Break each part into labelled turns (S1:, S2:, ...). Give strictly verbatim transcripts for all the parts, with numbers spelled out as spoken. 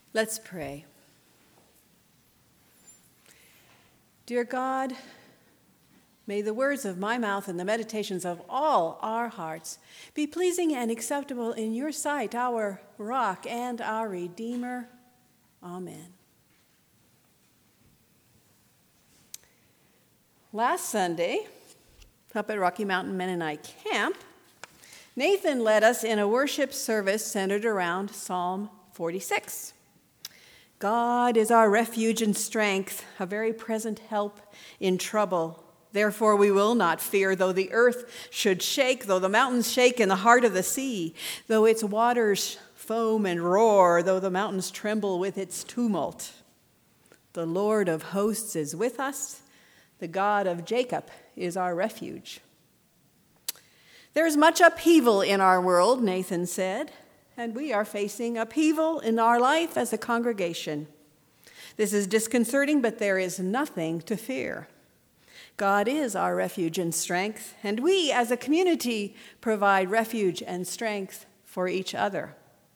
S1: Let's pray. Dear God, may the words of my mouth and the meditations of all our hearts be pleasing and acceptable in your sight, our rock and our Redeemer. Amen. Last Sunday, up at Rocky Mountain Mennonite Camp, Nathan led us in a worship service centered around Psalm forty-six. God is our refuge and strength, a very present help in trouble. Therefore we will not fear, though the earth should shake, though the mountains shake in the heart of the sea, though its waters foam and roar, though the mountains tremble with its tumult. The Lord of hosts is with us. The God of Jacob is our refuge. There is much upheaval in our world, Nathan said, and we are facing upheaval in our life as a congregation. This is disconcerting, but there is nothing to fear. God is our refuge and strength, and we as a community provide refuge and strength for each other.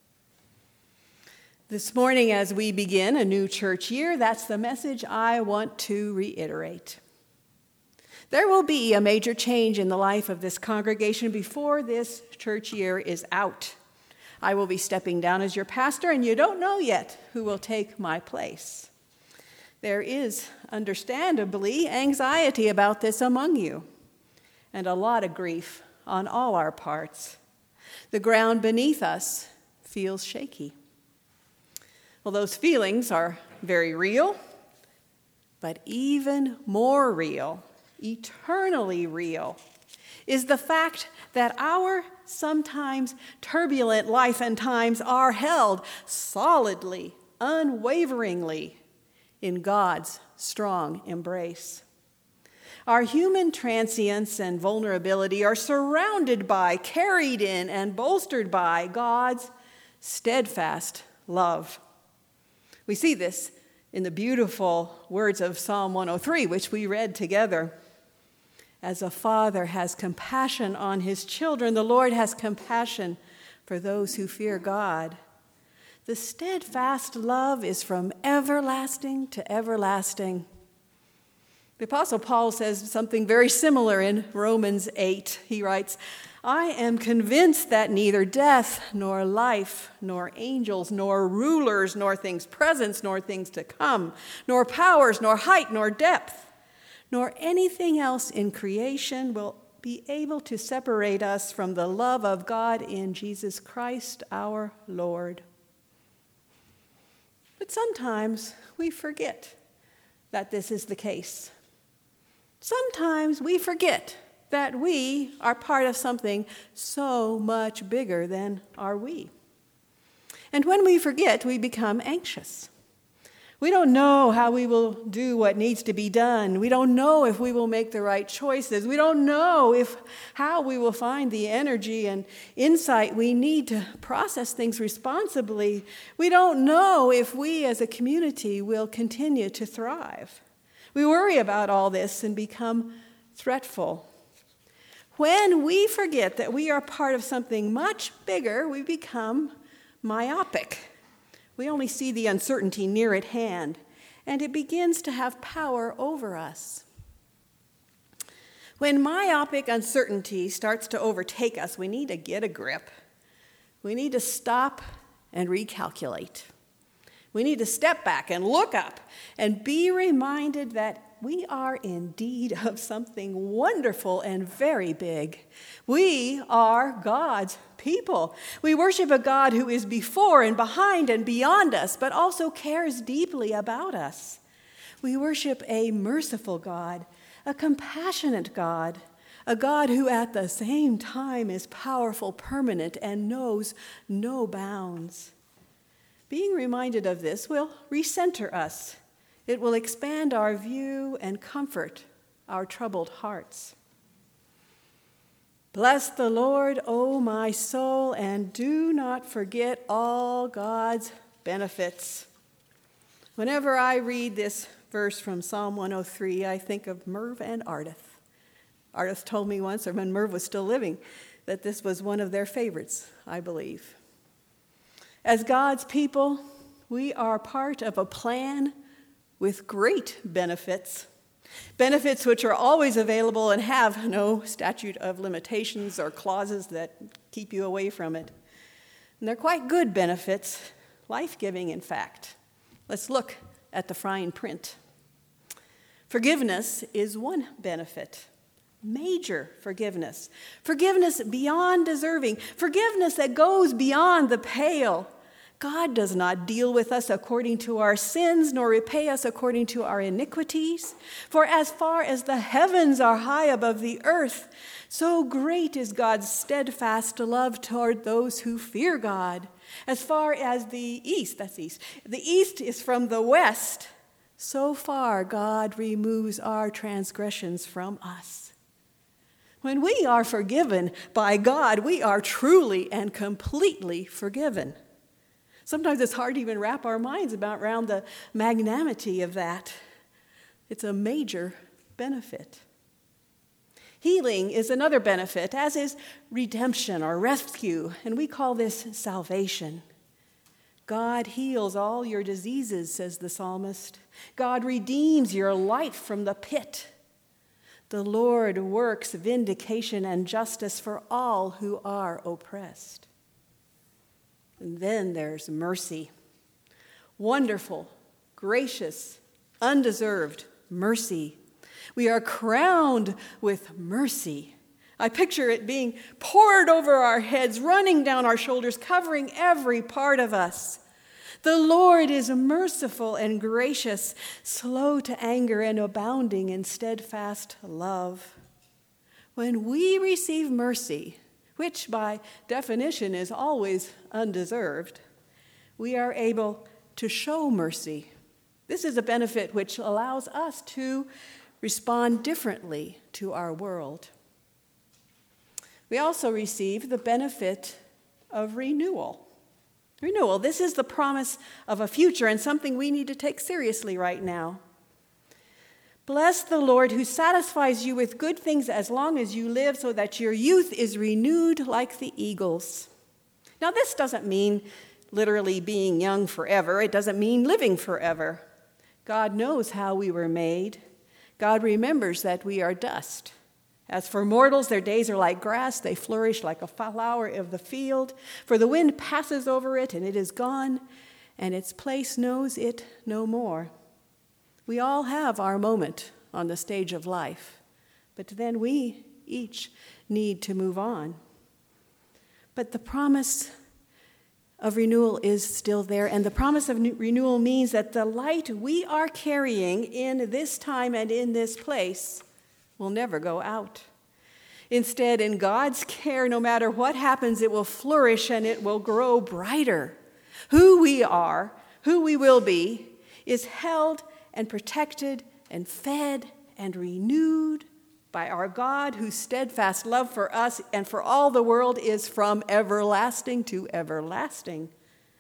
S1: This morning, as we begin a new church year, that's the message I want to reiterate. There will be a major change in the life of this congregation before this church year is out. I will be stepping down as your pastor, and you don't know yet who will take my place. There is, understandably, anxiety about this among you, and a lot of grief on all our parts. The ground beneath us feels shaky. Well, those feelings are very real, but even more real, eternally real, is the fact that our sometimes turbulent life and times are held solidly, unwaveringly in God's strong embrace. Our human transience and vulnerability are surrounded by, carried in, and bolstered by God's steadfast love. We see this in the beautiful words of Psalm one oh three, which we read together. As a father has compassion on his children, the Lord has compassion for those who fear God. The steadfast love is from everlasting to everlasting. The Apostle Paul says something very similar in Romans eight. He writes, I am convinced that neither death, nor life, nor angels, nor rulers, nor things present, nor things to come, nor powers, nor height, nor depth, nor anything else in creation will be able to separate us from the love of God in Jesus Christ our Lord. But sometimes we forget that this is the case. Sometimes we forget that we are part of something so much bigger than are we. And when we forget, we become anxious. We don't know how we will do what needs to be done. We don't know if we will make the right choices. We don't know if how we will find the energy and insight we need to process things responsibly. We don't know if we as a community will continue to thrive. We worry about all this and become fretful. When we forget that we are part of something much bigger, we become myopic. We only see the uncertainty near at hand, and it begins to have power over us. When myopic uncertainty starts to overtake us, we need to get a grip. We need to stop and recalculate. We need to step back and look up and be reminded that we are indeed of something wonderful and very big. We are God's people. We worship a God who is before and behind and beyond us, but also cares deeply about us. We worship a merciful God, a compassionate God, a God who at the same time is powerful, permanent, and knows no bounds. Being reminded of this will recenter us. It will expand our view and comfort our troubled hearts. Bless the Lord, O my soul, and do not forget all God's benefits. Whenever I read this verse from Psalm one oh three, I think of Merv and Ardith. Ardith told me once, or when Merv was still living, that this was one of their favorites, I believe. As God's people, We are part of a plan with great benefits, benefits which are always available and have no statute of limitations or clauses that keep you away from it. And they're quite good benefits, life-giving, in fact. Let's look at the fine print. Forgiveness is one benefit. Major forgiveness. Forgiveness beyond deserving. Forgiveness that goes beyond the pale. God does not deal with us according to our sins, nor repay us according to our iniquities. For as far as the heavens are high above the earth, so great is God's steadfast love toward those who fear God. As far as the east, that's east, the east is from the west, so far God removes our transgressions from us. When we are forgiven by God, we are truly and completely forgiven. Sometimes it's hard to even wrap our minds about around the magnanimity of that. It's a major benefit. Healing is another benefit, as is redemption or rescue, and we call this salvation. God heals all your diseases, says the psalmist. God redeems your life from the pit. The Lord works vindication and justice for all who are oppressed. And then there's mercy. Wonderful, gracious, undeserved mercy. We are crowned with mercy. I picture it being poured over our heads, running down our shoulders, covering every part of us. The Lord is merciful and gracious, slow to anger and abounding in steadfast love. When we receive mercy, which by definition is always undeserved, we are able to show mercy. This is a benefit which allows us to respond differently to our world. We also receive the benefit of renewal. Renewal, this is the promise of a future and something we need to take seriously right now. Bless the Lord who satisfies you with good things as long as you live, so that your youth is renewed like the eagles. Now, this doesn't mean literally being young forever. It doesn't mean living forever. God knows how we were made. God remembers that we are dust. As for mortals, their days are like grass. They flourish like a flower of the field. For the wind passes over it, and it is gone, and its place knows it no more. We all have our moment on the stage of life, but then we each need to move on. But the promise of renewal is still there, and the promise of renewal means that the light we are carrying in this time and in this place will never go out. Instead, in God's care, no matter what happens, it will flourish and it will grow brighter. Who we are, who we will be, is held and protected and fed and renewed by our God, whose steadfast love for us and for all the world is from everlasting to everlasting.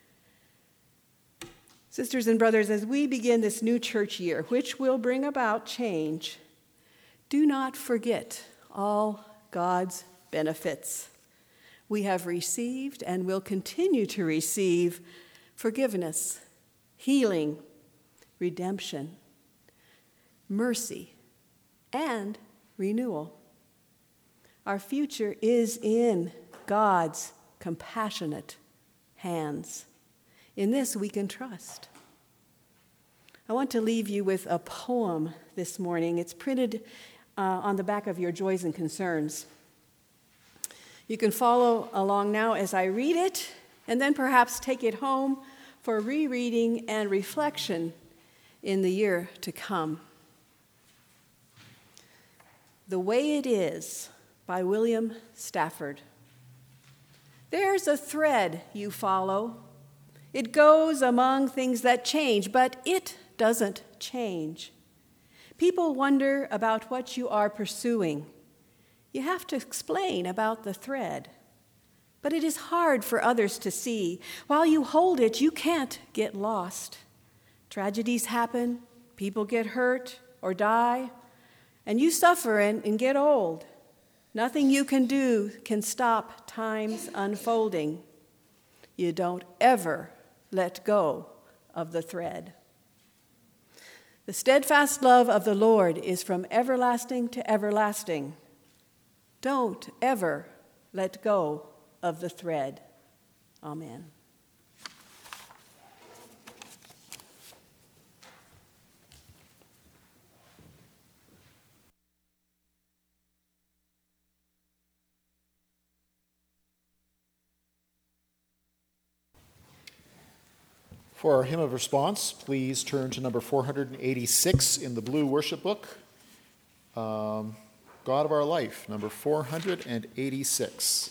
S1: Sisters and brothers, as we begin this new church year, which will bring about change, do not forget all God's benefits. We have received and will continue to receive forgiveness, healing, redemption, mercy, and renewal. Our future is in God's compassionate hands. In this we can trust. I want to leave you with a poem this morning. It's printed uh, on the back of your Joys and Concerns. You can follow along now as I read it, and then perhaps take it home for rereading and reflection in the year to come. The Way It Is by William Stafford. There's a thread you follow. It goes among things that change, but it doesn't change. People wonder about what you are pursuing. You have to explain about the thread. But it is hard for others to see. While you hold it, you can't get lost. Tragedies happen, people get hurt or die, and you suffer and, and get old. Nothing you can do can stop time's unfolding. You don't ever let go of the thread. The steadfast love of the Lord is from everlasting to everlasting. Don't ever let go of the thread. Amen.
S2: For our hymn of response, please turn to number four hundred eighty-six in the blue worship book. Um, God of Our Life, number four hundred eighty-six.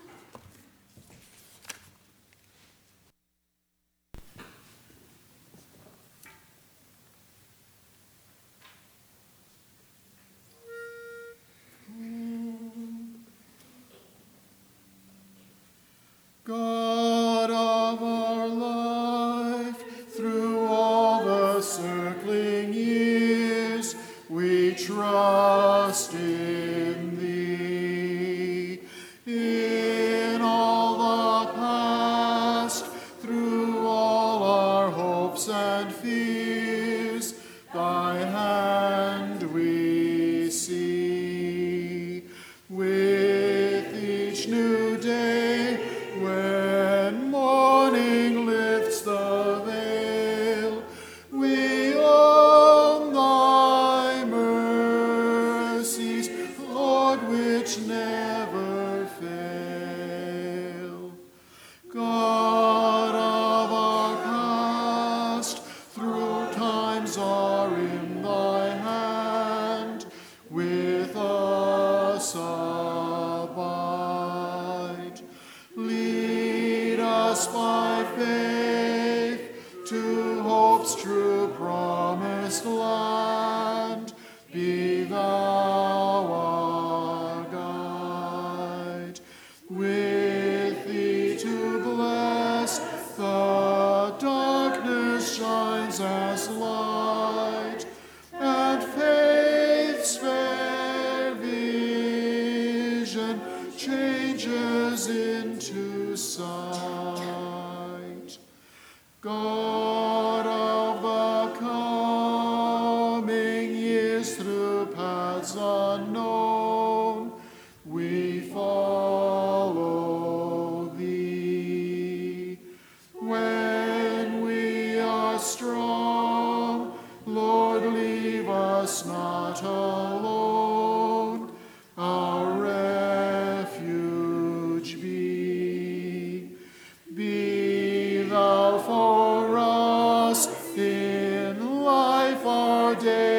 S3: God of our life, through all the circling years, we trust in Thee. In all the past, through all our hopes and fears, Thy hand we see. With each new day, when morning lifts the veil, we own Thy mercies, Lord, which never fail. God of our past, through times are in Thy hand, with us abide. Lead us by faith to hope's true promised land. Be Thou our guide. With Thee to bless, the darkness shines as light, and faith's fair vision changes into sight. God of the coming years, through paths unknown, we follow Thee. When we are strong, Lord, leave us not alone. Our refuge be. Be Thou for us in life our day.